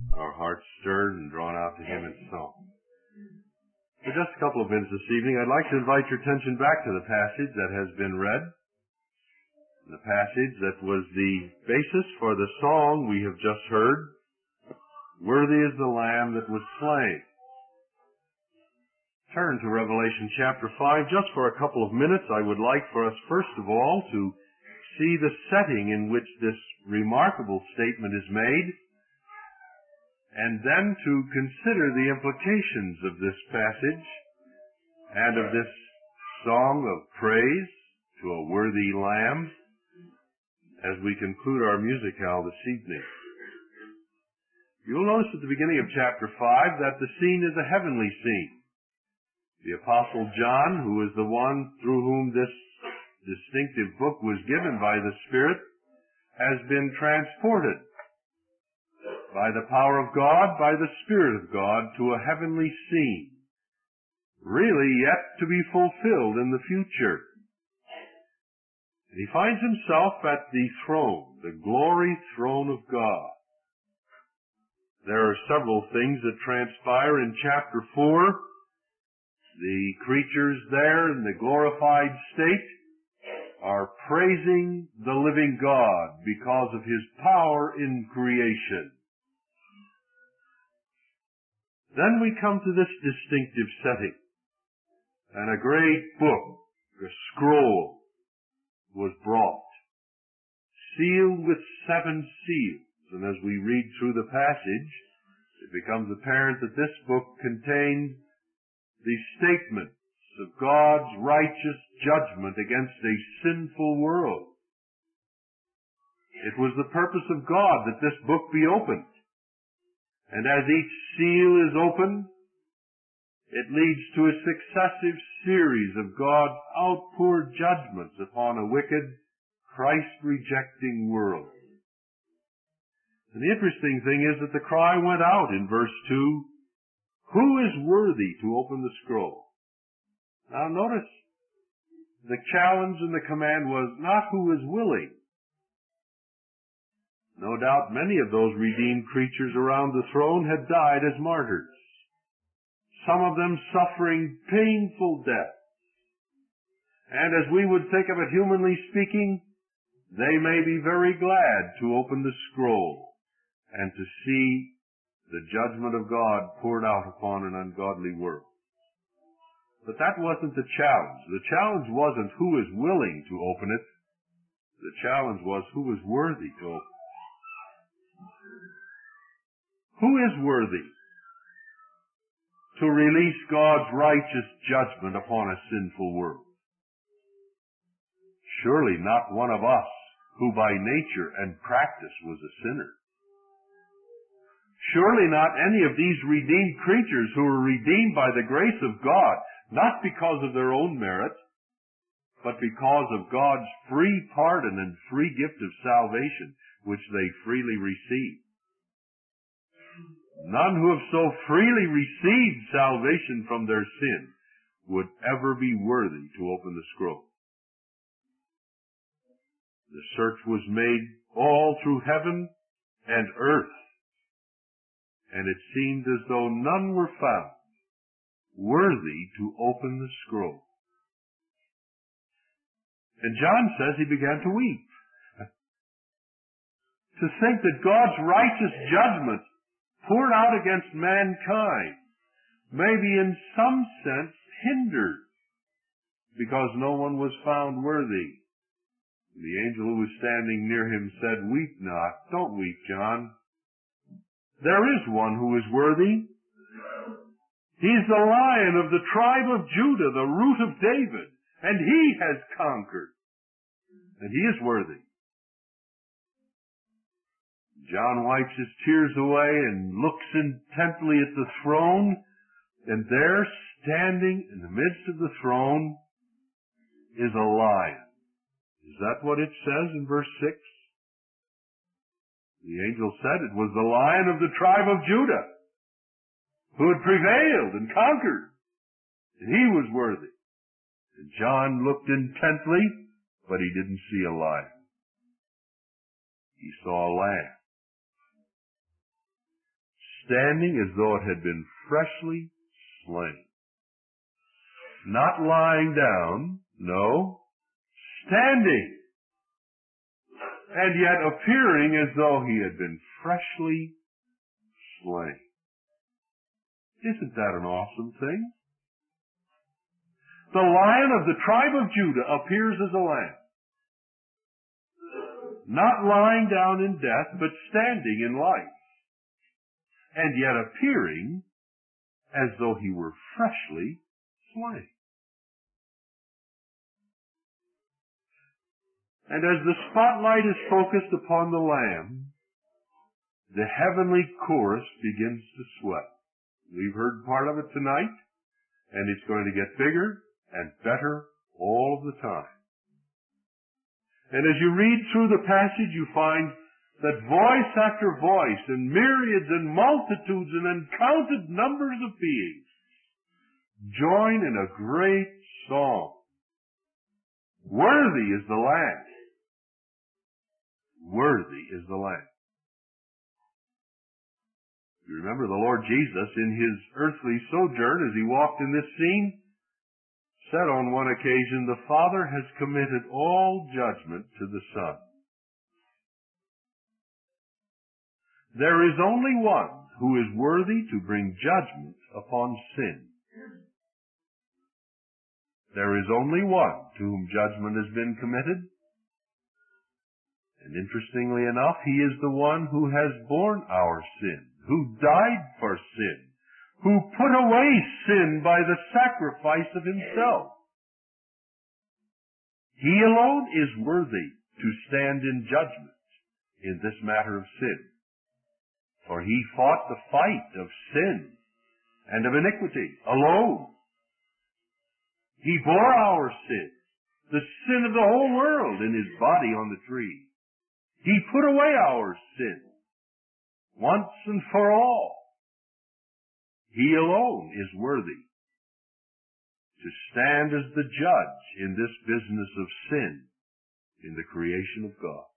our hearts stirred and drawn out to Him in song. For just a couple of minutes this evening, I'd like to invite your attention back to the passage that has been read, the passage that was the basis for the song we have just heard, "Worthy is the Lamb that was slain." Turn to Revelation chapter 5. Just for a couple of minutes, I would like for us first of all to see the setting in which this remarkable statement is made, and then to consider the implications of this passage and of this song of praise to a worthy Lamb as we conclude our musicale this evening. You'll notice at the beginning of chapter 5 that the scene is a heavenly scene. The Apostle John, who is the one through whom this distinctive book was given by the Spirit, has been transported by the power of God, by the Spirit of God, to a heavenly scene, really yet to be fulfilled in the future. And he finds himself at the throne, the glory throne of God. There are several things that transpire in chapter 4. The creatures there in the glorified state are praising the living God because of His power in creation. Then we come to this distinctive setting, and a great book, a scroll, was brought, sealed with 7 seals. And as we read through the passage, it becomes apparent that this book contained the statements of God's righteous judgment against a sinful world. It was the purpose of God that this book be opened. And as each seal is opened, it leads to a successive series of God's outpoured judgments upon a wicked, Christ-rejecting world. And the interesting thing is that the cry went out in verse 2, "Who is worthy to open the scroll?" Now notice, the challenge and the command was not who is willing. No doubt many of those redeemed creatures around the throne had died as martyrs, some of them suffering painful death. And as we would think of it humanly speaking, they may be very glad to open the scroll and to see the judgment of God poured out upon an ungodly world. But that wasn't the challenge. The challenge wasn't who is willing to open it. The challenge was who is worthy to open it. Who is worthy to release God's righteous judgment upon a sinful world? Surely not one of us who by nature and practice was a sinner. Surely not any of these redeemed creatures who were redeemed by the grace of God, not because of their own merit, but because of God's free pardon and free gift of salvation, which they freely received. None who have so freely received salvation from their sin would ever be worthy to open the scroll. The search was made all through heaven and earth, and it seemed as though none were found worthy to open the scroll. And John says he began to weep. To think that God's righteous judgment poured out against mankind may be in some sense hindered because no one was found worthy. The angel who was standing near him said, "Weep not." Don't weep, John. There is one who is worthy. He's the Lion of the tribe of Judah, the Root of David, and He has conquered. And He is worthy. John wipes his tears away and looks intently at the throne, and there, standing in the midst of the throne, is a lion. Is that what it says in verse 6? The angel said it was the Lion of the tribe of Judah, who had prevailed and conquered, and He was worthy. And John looked intently, but he didn't see a lion. He saw a lamb. standing as though it had been freshly slain. Not lying down, no, standing, and yet appearing as though he had been freshly slain. Isn't that an awesome thing? The Lion of the tribe of Judah appears as a lamb, not lying down in death, but standing in life, and yet appearing as though he were freshly slain. And as the spotlight is focused upon the Lamb, the heavenly chorus begins to swell. We've heard part of it tonight, and it's going to get bigger and better all of the time. And as you read through the passage, you find that voice after voice, and myriads and multitudes and uncounted numbers of beings join in a great song. Worthy is the Lamb. Worthy is the Lamb. You remember the Lord Jesus in his earthly sojourn as he walked in this scene said on one occasion, "The Father has committed all judgment to the Son." There is only one who is worthy to bring judgment upon sin. There is only one to whom judgment has been committed. And interestingly enough, he is the one who has borne our sin, who died for sin, who put away sin by the sacrifice of himself. He alone is worthy to stand in judgment in this matter of sin. For he fought the fight of sin and of iniquity alone. He bore our sins, the sin of the whole world, in his body on the tree. He put away our sin once and for all. He alone is worthy to stand as the judge in this business of sin in the creation of God.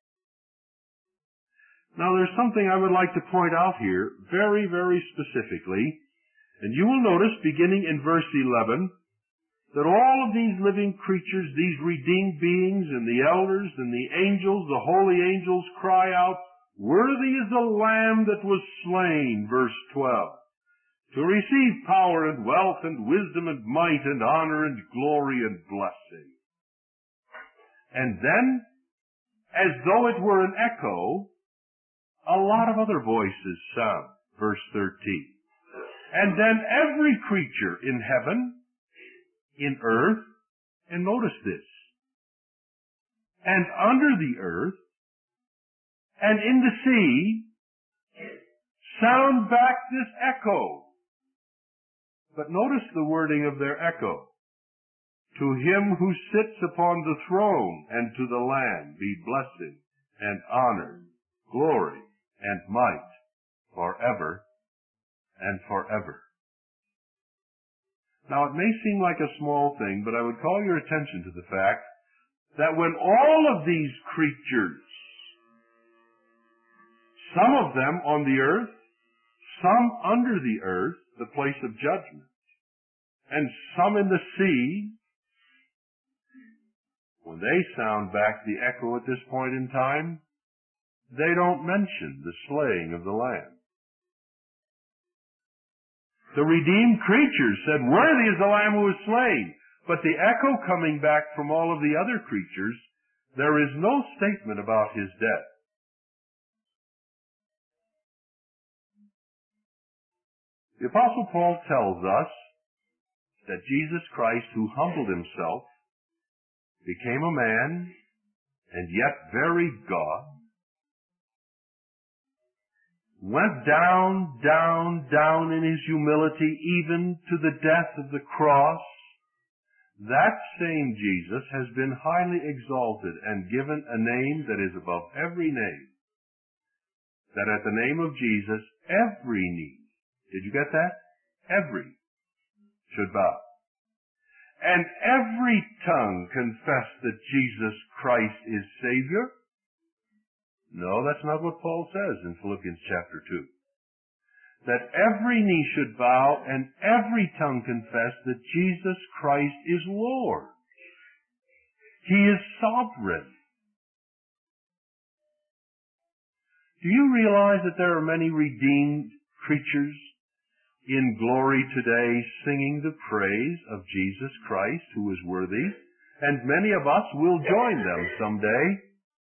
Now there's something I would like to point out here very, very specifically, and you will notice beginning in verse 11 that all of these living creatures, these redeemed beings and the elders and the angels, the holy angels cry out, "Worthy is the Lamb that was slain," verse 12, "to receive power and wealth and wisdom and might and honor and glory and blessing." And then, as though it were an echo, a lot of other voices sound, verse 13. And then every creature in heaven, in earth, and notice this, and under the earth, and in the sea, sound back this echo. But notice the wording of their echo. "To him who sits upon the throne and to the Lamb be blessing and honor, glory and might forever and forever." Now it may seem like a small thing, but I would call your attention to the fact that when all of these creatures, some of them on the earth, some under the earth, the place of judgment, and some in the sea, when they sound back the echo at this point in time, they don't mention the slaying of the Lamb. The redeemed creatures said, "Worthy is the Lamb who was slain." But the echo coming back from all of the other creatures, there is no statement about his death. The Apostle Paul tells us that Jesus Christ, who humbled himself, became a man, and yet very God, went down, down, down in his humility, even to the death of the cross. That same Jesus has been highly exalted and given a name that is above every name. That at the name of Jesus, every knee, did you get that? Every should bow. And every tongue confess that Jesus Christ is Savior. No, that's not what Paul says in Philippians chapter 2. that every knee should bow and every tongue confess that Jesus Christ is Lord. He is sovereign. Do you realize that there are many redeemed creatures in glory today singing the praise of Jesus Christ, who is worthy, and many of us will join them someday?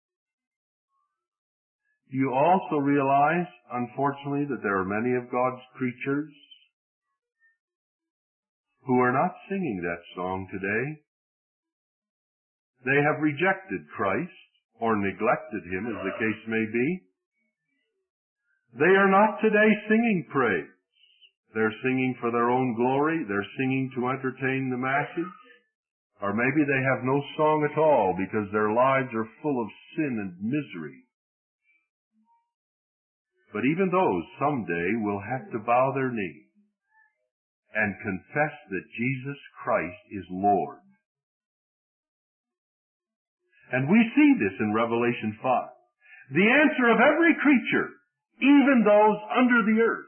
Do you also realize, unfortunately, that there are many of God's creatures who are not singing that song today? They have rejected Christ, or neglected Him, as the case may be. They are not today singing praise. They're singing for their own glory. They're singing to entertain the masses. Or maybe they have no song at all because their lives are full of sin and misery. But even those someday will have to bow their knee and confess that Jesus Christ is Lord. And we see this in Revelation 5. The answer of every creature, even those under the earth,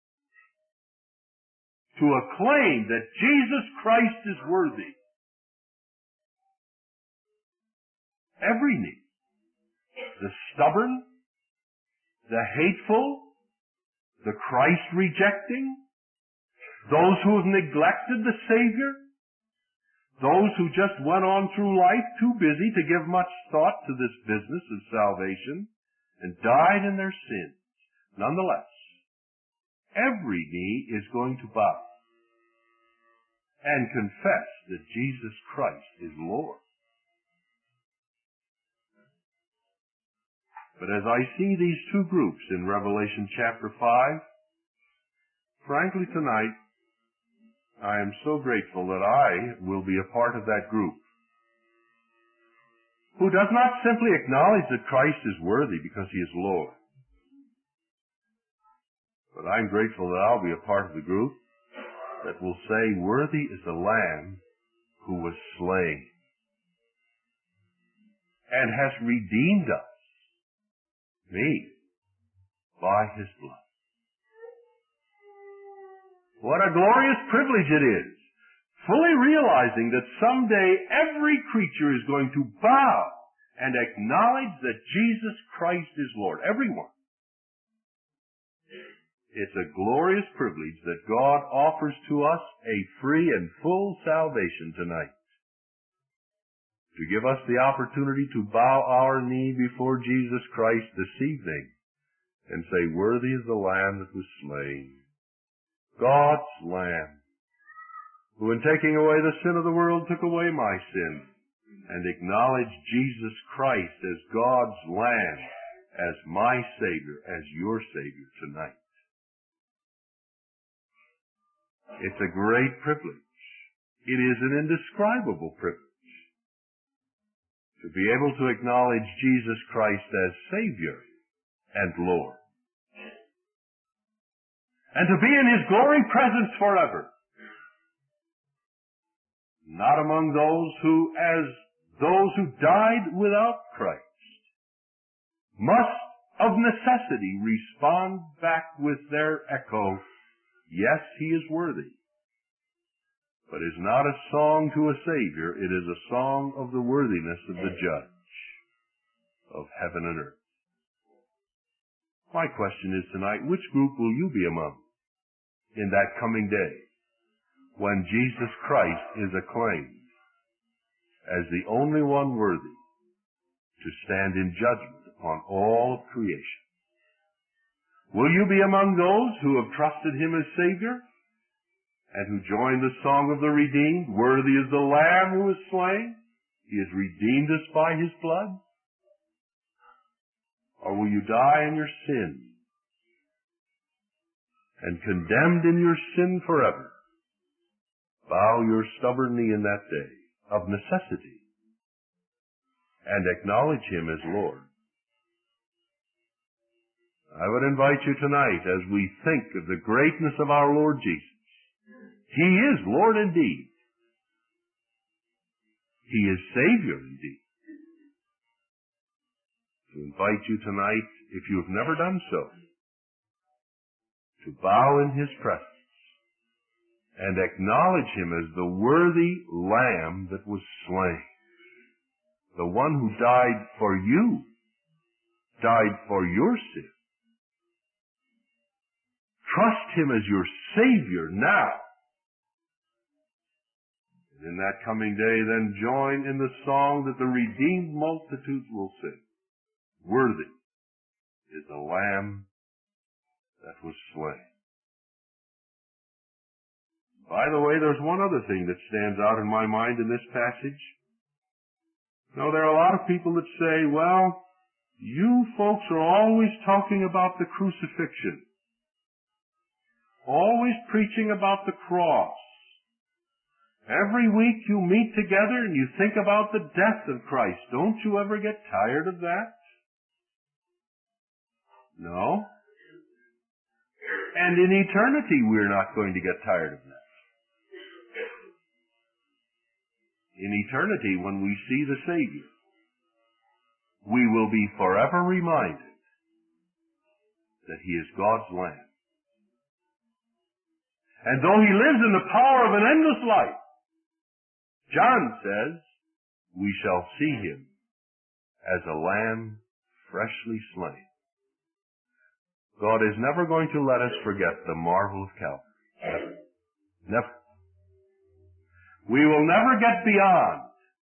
to acclaim that Jesus Christ is worthy. Every knee. The stubborn, the hateful, the Christ-rejecting, those who have neglected the Savior, those who just went on through life too busy to give much thought to this business of salvation and died in their sins. Nonetheless, every knee is going to bow and confess that Jesus Christ is Lord. But as I see these two groups in Revelation chapter 5, frankly tonight, I am so grateful that I will be a part of that group who does not simply acknowledge that Christ is worthy because He is Lord. But I'm grateful that I'll be a part of the group that will say, worthy is the Lamb who was slain and has redeemed us, me, by His blood. What a glorious privilege it is, fully realizing that someday every creature is going to bow and acknowledge that Jesus Christ is Lord. Everyone. It's a glorious privilege that God offers to us a free and full salvation tonight. To give us the opportunity to bow our knee before Jesus Christ this evening and say, worthy is the Lamb that was slain. God's Lamb, who in taking away the sin of the world took away my sin, and acknowledge Jesus Christ as God's Lamb, as my Savior, as your Savior tonight. It's a great privilege. It is an indescribable privilege to be able to acknowledge Jesus Christ as Savior and Lord, and to be in His glory presence forever, not among those who died without Christ, must of necessity respond back with their echo, yes, He is worthy, but is not a song to a Savior. It is a song of the worthiness of the Judge of heaven and earth. My question is tonight, which group will you be among in that coming day when Jesus Christ is acclaimed as the only one worthy to stand in judgment upon all of creation? Will you be among those who have trusted Him as Savior and who join the song of the redeemed? Worthy is the Lamb who is slain. He has redeemed us by His blood. Or will you die in your sin and condemned in your sin forever, bow your stubborn knee in that day of necessity and acknowledge Him as Lord? I would invite you tonight, as we think of the greatness of our Lord Jesus. He is Lord indeed. He is Savior indeed. To invite you tonight, if you have never done so, to bow in his presence and acknowledge him as the worthy Lamb that was slain, the one who died for you, died for your sin. Trust him as your Savior now. And in that coming day, then join in the song that the redeemed multitudes will sing. Worthy is the Lamb that was slain. By the way, there's one other thing that stands out in my mind in this passage. Now, there are a lot of people that say, well, you folks are always talking about the crucifixion, always preaching about the cross. Every week you meet together and you think about the death of Christ. Don't you ever get tired of that? No. And in eternity we're not going to get tired of that. In eternity, when we see the Savior, we will be forever reminded that he is God's Lamb. And though he lives in the power of an endless life, John says, we shall see him as a lamb freshly slain. God is never going to let us forget the marvel of Calvary. Never. Never. We will never get beyond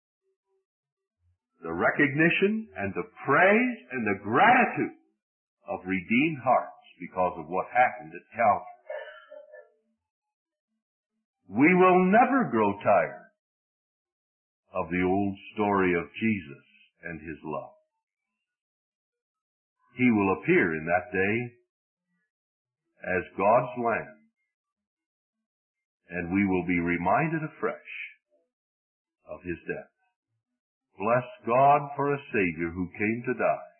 the recognition and the praise and the gratitude of redeemed hearts because of what happened at Calvary. We will never grow tired of the old story of Jesus and his love. He will appear in that day as God's Lamb, and we will be reminded afresh of his death. Bless God for a Savior who came to die.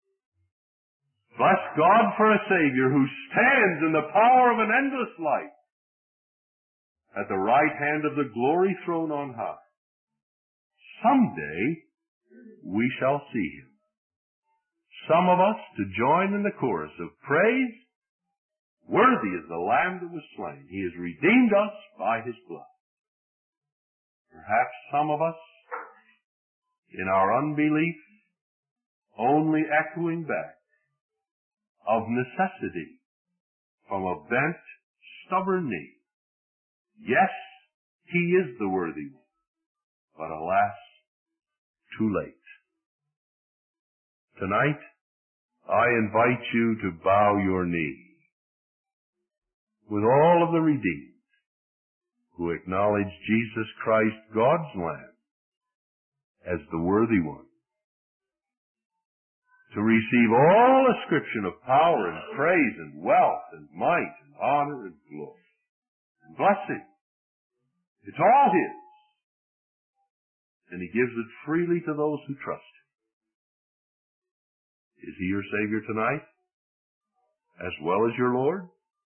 Bless God for a Savior who stands in the power of an endless life at the right hand of the glory throne on high. Someday we shall see him. Some of us to join in the chorus of praise. Worthy is the Lamb that was slain. He has redeemed us by his blood. Perhaps some of us, in our unbelief, only echoing back of necessity from a bent, stubborn knee. Yes, he is the worthy one, but alas, too late. Tonight, I invite you to bow your knee with all of the redeemed who acknowledge Jesus Christ, God's Lamb, as the worthy one, to receive all ascription of power and praise and wealth and might and honor and glory and blessing. It's all his. And he gives it freely to those who trust him. Is he your Savior tonight, as well as your Lord?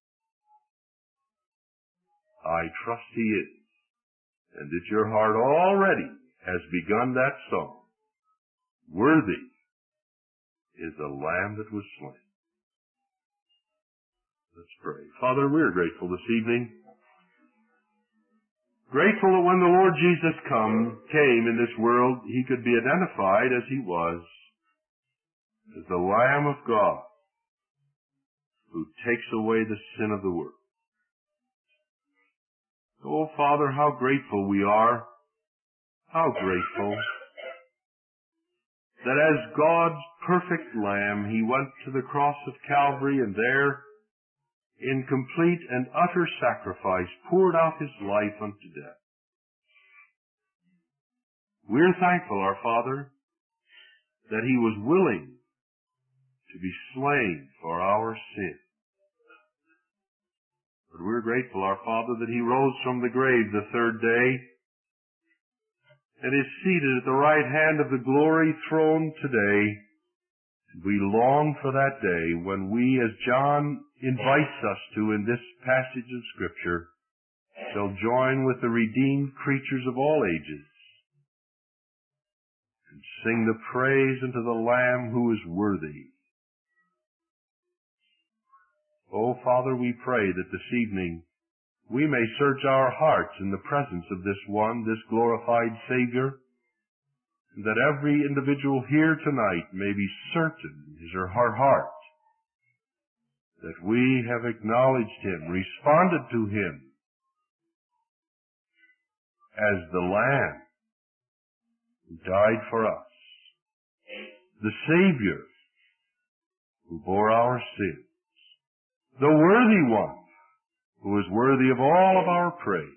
I trust he is, and that your heart already has begun that song. Worthy is the Lamb that was slain. Let's pray. Father, we're grateful this evening. Grateful that when the Lord Jesus came in this world, he could be identified as he was, as the Lamb of God who takes away the sin of the world. Oh, Father, how grateful we are. How grateful that as God's perfect Lamb, he went to the cross of Calvary and there, in complete and utter sacrifice, poured out his life unto death. We're thankful, our Father, that he was willing to be slain for our sin. But we're grateful, our Father, that he rose from the grave the third day and is seated at the right hand of the glory throne today. We long for that day when we, as John invites us to in this passage of Scripture, shall join with the redeemed creatures of all ages and sing the praise unto the Lamb who is worthy. Oh, Father, we pray that this evening we may search our hearts in the presence of this one, this glorified Savior, and that every individual here tonight may be certain in his or her heart that we have acknowledged him, responded to him as the Lamb who died for us, the Savior who bore our sins, the worthy one who is worthy of all of our praise.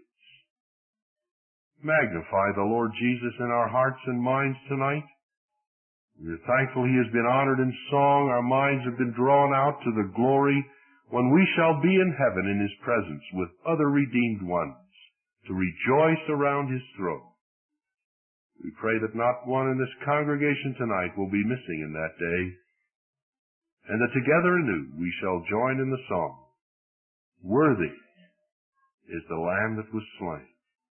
Magnify the Lord Jesus in our hearts and minds tonight. We are thankful he has been honored in song. Our minds have been drawn out to the glory when we shall be in heaven in his presence with other redeemed ones to rejoice around his throne. We pray that not one in this congregation tonight will be missing in that day, and that together anew we shall join in the song, "Worthy is the Lamb that was slain."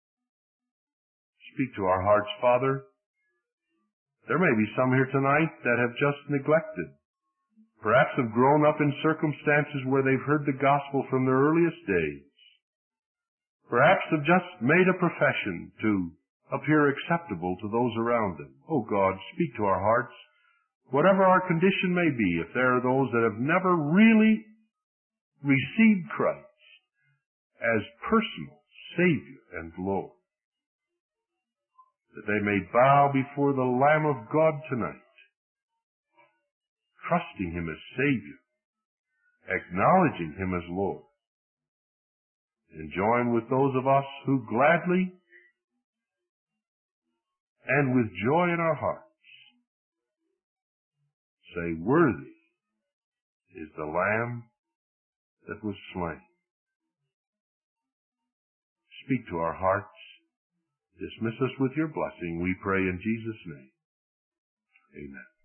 Speak to our hearts, Father. There may be some here tonight that have just neglected, perhaps have grown up in circumstances where they've heard the gospel from their earliest days, perhaps have just made a profession to appear acceptable to those around them. Oh God, speak to our hearts. Whatever our condition may be, if there are those that have never really received Christ as personal Savior and Lord, that they may bow before the Lamb of God tonight, trusting him as Savior, acknowledging him as Lord, and join with those of us who gladly and with joy in our hearts say, "Worthy is the Lamb that was slain." Speak to our hearts. Dismiss us with your blessing, we pray in Jesus' name. Amen.